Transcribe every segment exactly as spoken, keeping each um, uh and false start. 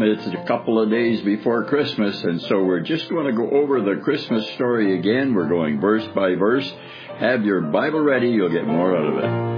it's a couple of days before Christmas, and so we're just going to go over the Christmas story again. We're going verse by verse. Have your Bible ready. You'll get more out of it.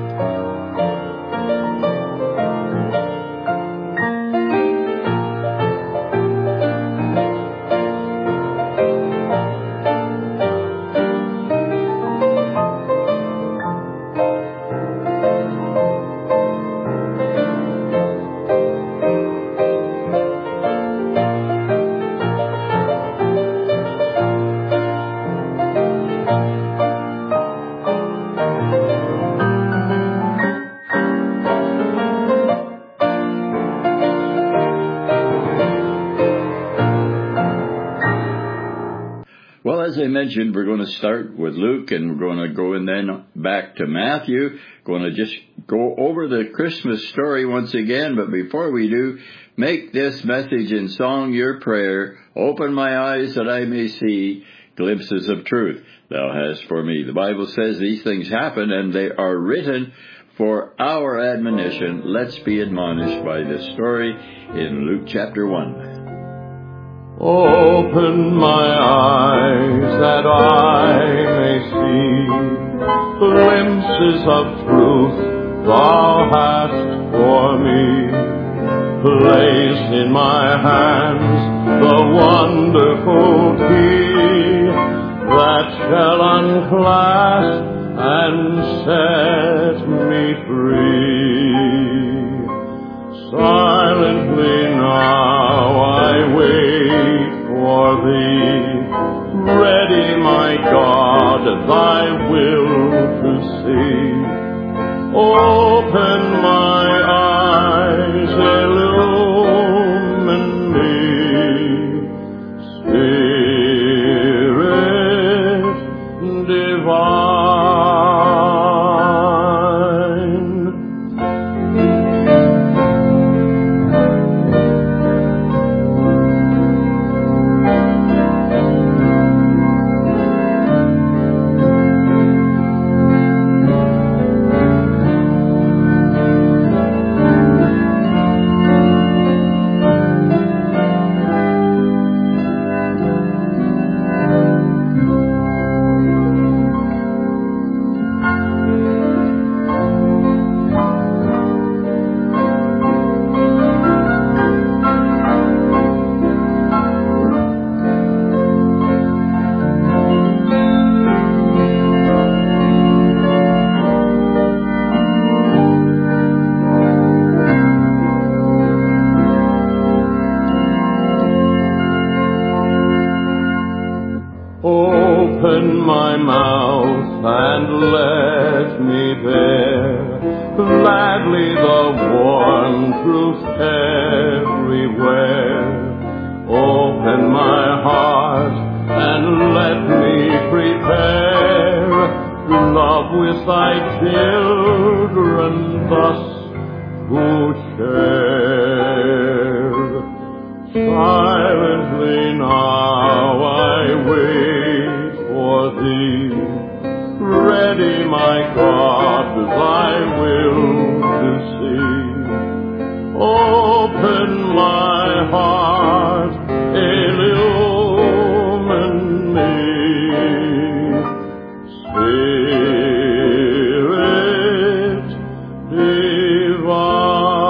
As I mentioned, we're going to start with Luke, and we're going to go and then back to Matthew. Going to just go over the Christmas story once again, but before we do, make this message in song your prayer. Open my eyes that I may see glimpses of truth thou hast for me. The Bible says these things happen, and they are written for our admonition. Let's be admonished by this story in Luke chapter one. Open my eyes that I may see glimpses of truth thou hast for me. Place in my hands the wonderful key that shall unclasp and set me free. Silently now I wait for thee, ready, my God, thy will to see. Open my eyes, illumine me, Spirit divine. Open my mouth and let me bear gladly the warm truth everywhere. Open my heart and let me prepare love with thy children thus who share. Silently now I wait for thee, ready, my God, thy will to see. Open my heart, illumine me, Spirit divine.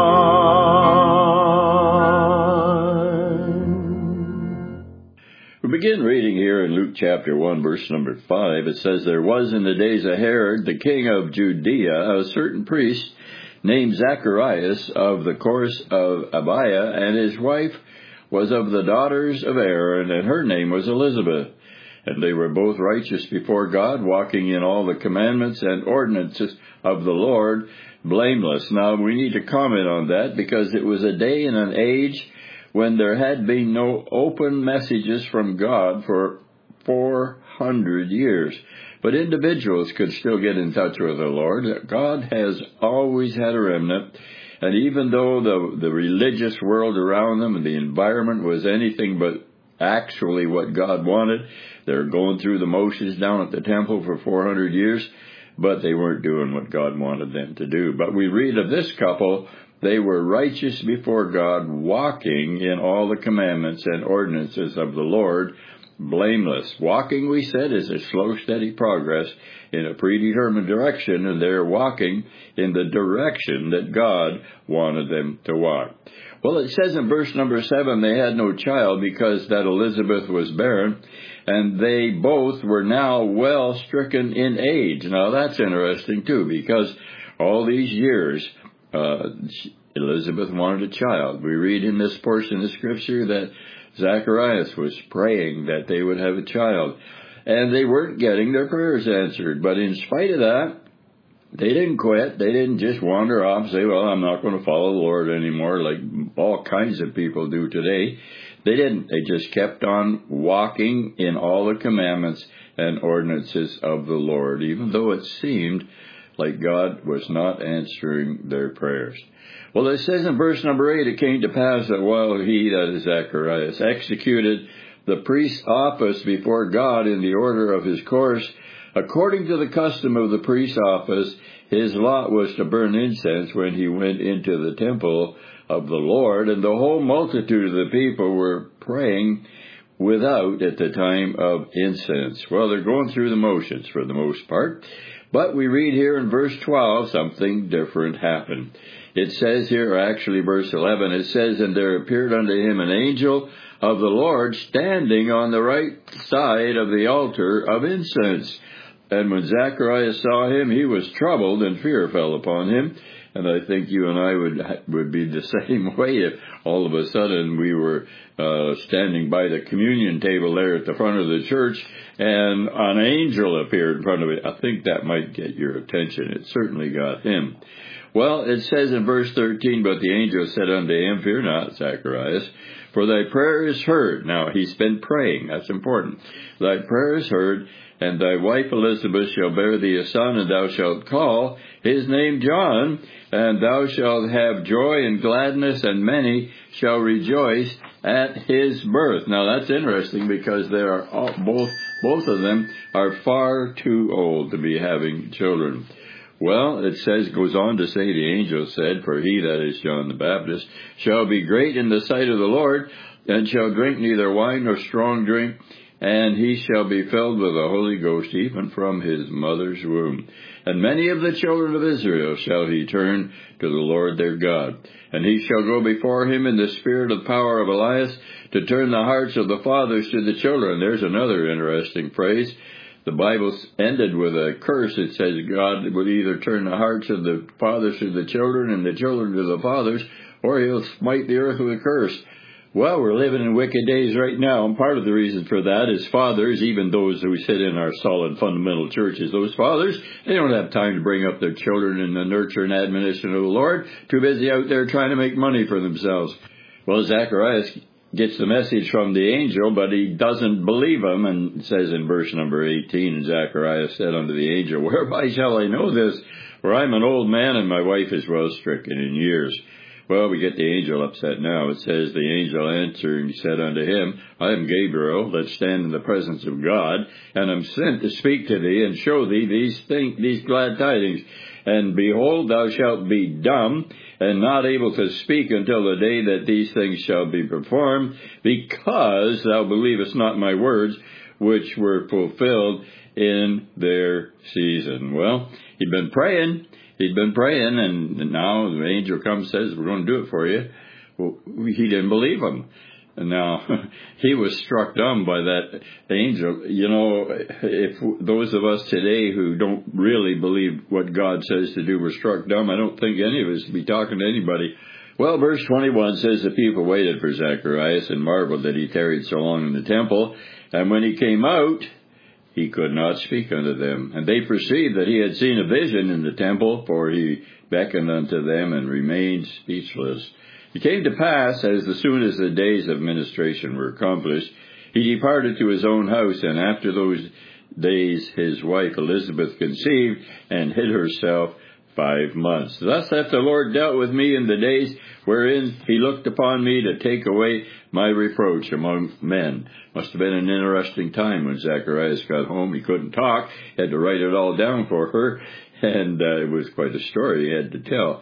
We begin reading here in Luke chapter one, verse number five. It says, There was in the days of Herod, the king of Judea, a certain priest named Zacharias of the course of Abiah, and his wife was of the daughters of Aaron, and her name was Elizabeth. And they were both righteous before God, walking in all the commandments and ordinances of the Lord, blameless. Now, we need to comment on that, because it was a day and an age when there had been no open messages from God for four hundred years. But individuals could still get in touch with the Lord. God has always had a remnant. And even though the, the religious world around them and the environment was anything but actually what God wanted, they're going through the motions down at the temple for four hundred years, but they weren't doing what God wanted them to do. But we read of this couple they were righteous before God, walking in all the commandments and ordinances of the Lord, blameless. Walking, we said, is a slow, steady progress in a predetermined direction, and they're walking in the direction that God wanted them to walk. Well, it says in verse number seven, they had no child because that Elizabeth was barren, and they both were now well stricken in age. Now, that's interesting, too, because all these years, uh, Elizabeth wanted a child. We read in this portion of Scripture that Zacharias was praying that they would have a child, and they weren't getting their prayers answered. But in spite of that, they didn't quit. They didn't just wander off and say, well, I'm not going to follow the Lord anymore, like all kinds of people do today. They didn't. They just kept on walking in all the commandments and ordinances of the Lord, even though it seemed like God was not answering their prayers. Well, it says in verse number eight, it came to pass that while he, that is Zacharias, executed the priest's office before God in the order of his course, according to the custom of the priest's office, his lot was to burn incense when he went into the temple of the Lord, and the whole multitude of the people were praying without at the time of incense. Well, they're going through the motions for the most part, but we read here in verse twelve, something different happened. It says here, actually verse eleven, it says, and there appeared unto him an angel of the Lord standing on the right side of the altar of incense. And when Zacharias saw him, he was troubled, and fear fell upon him. And I think you and I would would be the same way if all of a sudden we were uh, standing by the communion table there at the front of the church, and an angel appeared in front of it. I think that might get your attention. It certainly got him. Well, it says in verse thirteen, but the angel said unto him, fear not, Zacharias, for thy prayer is heard. Now, he's been praying. That's important. Thy prayer is heard, and thy wife Elizabeth shall bear thee a son, and thou shalt call his name John, and thou shalt have joy and gladness, and many shall rejoice at his birth. Now, that's interesting because they are all, both both of them are far too old to be having children. Well, it says, goes on to say, the angel said, for he, that is John the Baptist, shall be great in the sight of the Lord, and shall drink neither wine nor strong drink, and he shall be filled with the Holy Ghost, even from his mother's womb. And many of the children of Israel shall he turn to the Lord their God. And he shall go before him in the spirit of power of Elias, to turn the hearts of the fathers to the children. There's another interesting phrase. The Bible ended with a curse. It says God would either turn the hearts of the fathers to the children and the children to the fathers, or he'll smite the earth with a curse. Well, we're living in wicked days right now, and part of the reason for that is fathers, even those who sit in our solid fundamental churches, those fathers, they don't have time to bring up their children in the nurture and admonition of the Lord, too busy out there trying to make money for themselves. Well, Zacharias gets the message from the angel, but he doesn't believe him, and it says in verse number eighteen, and Zacharias said unto the angel, whereby shall I know this? For I'm an old man, and my wife is well stricken in years. Well, we get the angel upset now. It says, the angel answering said unto him, I am Gabriel, that stand in the presence of God, and am sent to speak to thee, and show thee these things, these glad tidings. And behold, thou shalt be dumb, and not able to speak until the day that these things shall be performed, because thou believest not my words, which were fulfilled in their season. Well, he'd been praying. He'd been praying, and now the angel comes and says, we're going to do it for you. Well, he didn't believe him. And now, he was struck dumb by that angel. You know, if those of us today who don't really believe what God says to do were struck dumb, I don't think any of us would be talking to anybody. Well, verse twenty-one says, the people waited for Zacharias and marveled that he tarried so long in the temple. And when he came out, he could not speak unto them. And they perceived that he had seen a vision in the temple, for he beckoned unto them and remained speechless. It came to pass, as soon as the days of ministration were accomplished, he departed to his own house, and after those days his wife Elizabeth conceived, and hid herself five months. Thus hath the Lord dealt with me in the days wherein he looked upon me to take away my reproach among men. Must have been an interesting time when Zacharias got home. He couldn't talk, had to write it all down for her, and uh, it was quite a story he had to tell.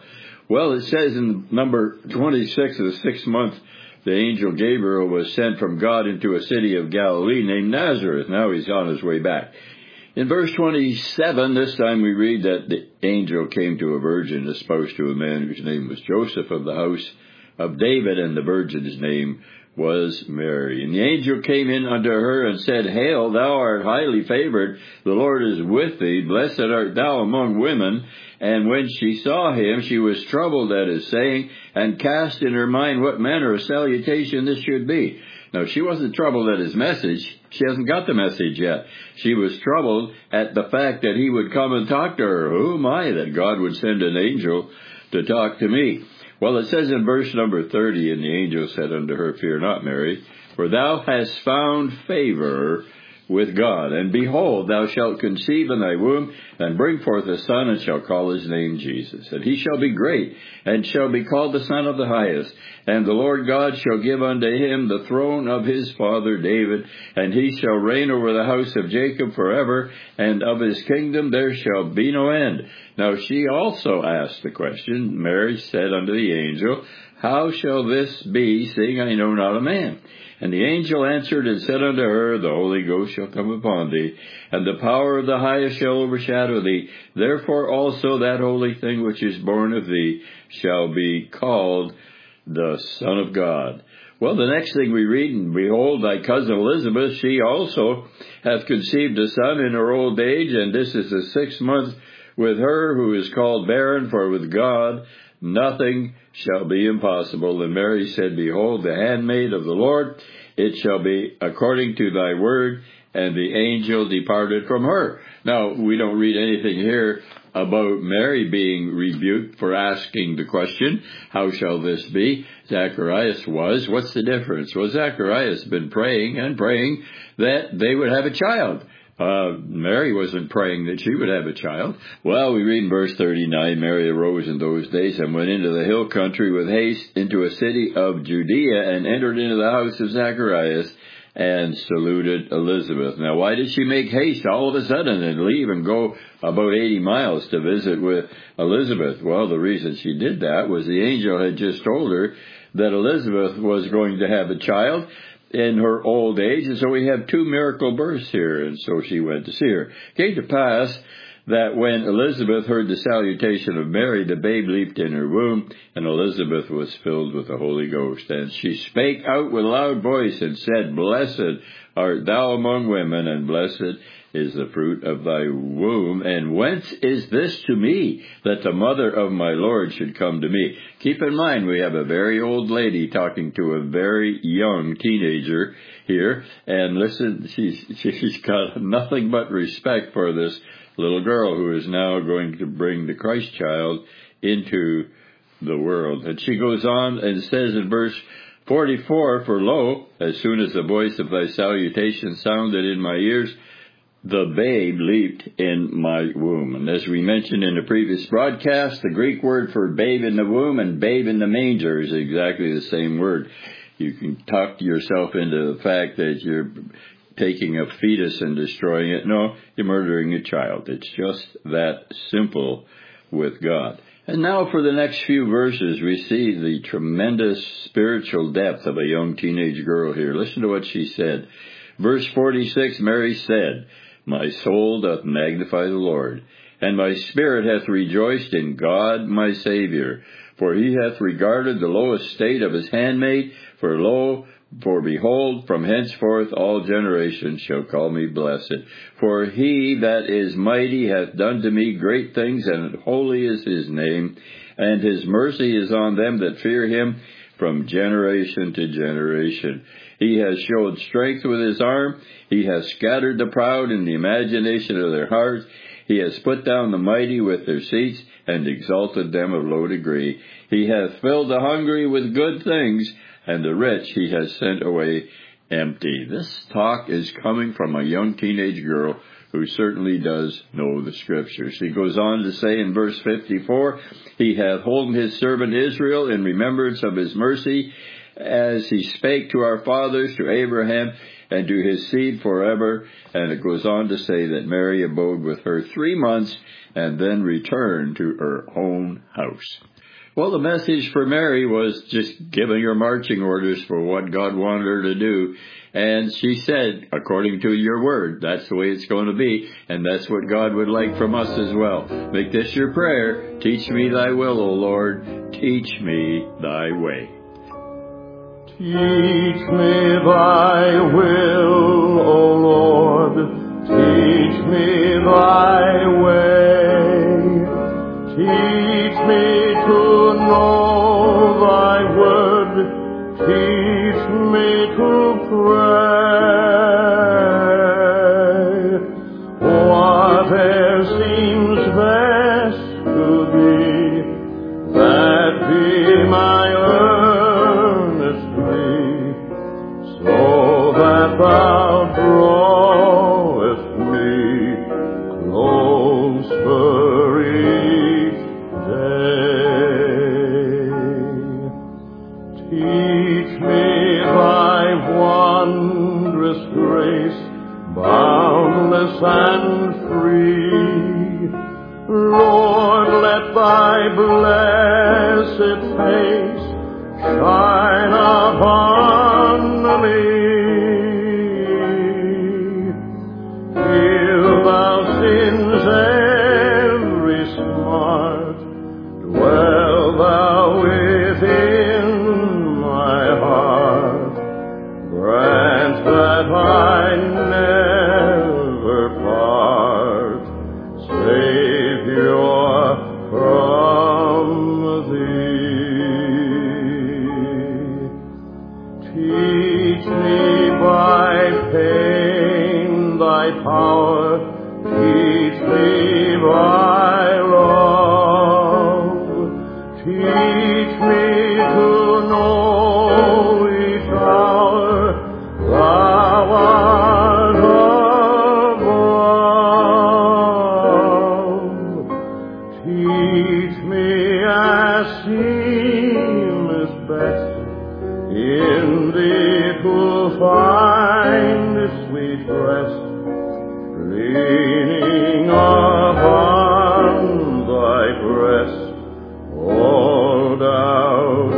Well, it says in number twenty-six of the sixth month, the angel Gabriel was sent from God into a city of Galilee named Nazareth. Now he's on his way back. In verse twenty-seven, this time we read that the angel came to a virgin espoused to a man whose name was Joseph of the house of David, and the virgin's name was Mary. And the angel came in unto her and said, Hail, thou art highly favored, the Lord is with thee, blessed art thou among women. And when she saw him, she was troubled at his saying, and cast in her mind what manner of salutation this should be. Now, she wasn't troubled at his message. She hasn't got the message yet. She was troubled at the fact that he would come and talk to her. Who am I that God would send an angel to talk to me? Well, it says in verse number thirty, and the angel said unto her, Fear not, Mary, for thou hast found favor with God. And behold, thou shalt conceive in thy womb, and bring forth a son, and shall call his name Jesus. And he shall be great, and shall be called the Son of the Highest. And the Lord God shall give unto him the throne of his father David, and he shall reign over the house of Jacob forever, and of his kingdom there shall be no end. Now she also asked the question. Mary said unto the angel, How shall this be, seeing I know not a man? And the angel answered and said unto her, The Holy Ghost shall come upon thee, and the power of the highest shall overshadow thee. Therefore also that holy thing which is born of thee shall be called the Son of God. Well, the next thing we read, and behold, thy cousin Elizabeth, she also hath conceived a son in her old age, and this is the sixth month with her who is called barren, for with God nothing shall be impossible. And Mary said, Behold, the handmaid of the Lord, it shall be according to thy word. And the angel departed from her. Now, we don't read anything here about Mary being rebuked for asking the question, How shall this be? Zacharias was. What's the difference? Well, Zacharias had been praying and praying that they would have a child. Uh, Mary wasn't praying that she would have a child. Well, we read in verse thirty-nine, Mary arose in those days and went into the hill country with haste into a city of Judea, and entered into the house of Zacharias and saluted Elizabeth. Now, why did she make haste all of a sudden and leave and go about eighty miles to visit with Elizabeth? Well, the reason she did that was the angel had just told her that Elizabeth was going to have a child in her old age, and so we have two miracle births here, and so she went to see her. It came to pass that when Elizabeth heard the salutation of Mary, the babe leaped in her womb, and Elizabeth was filled with the Holy Ghost. And she spake out with a loud voice and said, Blessed art thou among women, and blessed is the fruit of thy womb. And whence is this to me, that the mother of my Lord should come to me? Keep in mind, we have a very old lady talking to a very young teenager here. And listen, she's, she's got nothing but respect for this little girl who is now going to bring the Christ child into the world. And she goes on and says in verse forty-four, For lo, as soon as the voice of thy salutation sounded in my ears, the babe leaped in my womb. And as we mentioned in the previous broadcast, the Greek word for babe in the womb and babe in the manger is exactly the same word. You can talk yourself into the fact that you're taking a fetus and destroying it. No, you're murdering a child. It's just that simple with God. And now for the next few verses, we see the tremendous spiritual depth of a young teenage girl here. Listen to what she said. Verse forty-six, Mary said, My soul doth magnify the Lord, and my spirit hath rejoiced in God my Saviour. For he hath regarded the low estate of his handmaid. For lo, For behold, from henceforth all generations shall call me blessed. For he that is mighty hath done to me great things, and holy is his name. And his mercy is on them that fear him from generation to generation. He has showed strength with his arm. He has scattered the proud in the imagination of their hearts. He has put down the mighty with their seats, and exalted them of low degree. He hath filled the hungry with good things, and the rich he has sent away empty. This talk is coming from a young teenage girl who certainly does know the Scriptures. He goes on to say in verse fifty-four, He hath holden his servant Israel in remembrance of his mercy, as he spake to our fathers, to Abraham, and to his seed forever. And it goes on to say that Mary abode with her three months, and then returned to her own house. Well, the message for Mary was just giving her marching orders for what God wanted her to do. And she said, according to your word, that's the way it's going to be. And that's what God would like from us as well. Make this your prayer. Teach me thy will, O Lord. Teach me thy way. Teach me thy will, O Lord. Teach me thy way. Teach me to know thy word. Teach me to pray. Whatever seems best to thee, that be my earnest plea, so that thou drawest me closer each day. Teach me thy wondrous grace, boundless and free. Lord, let thy blessed face shine upon me. Heal thou sin's every smart, dwell thou within my heart. Grant that I never part, Savior, from thee. Teach me by pain thy power, teach me by love. Teach me to know each hour thou art above. Teach me as seemeth best, in thee to find sweet rest, leaning upon thy breast, all doubt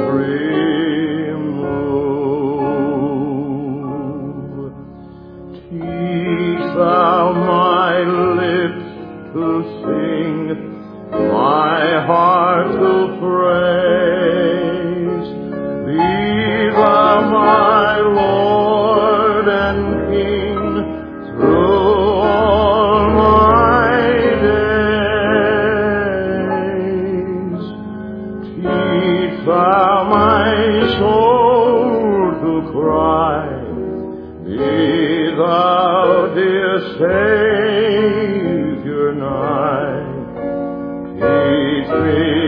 remove. Teach thou my lips to sing, my heart to praise. Be thou my Lord and King through all my days. Teach thou my soul to cry, be thou, dear Savior, nigh. Teach me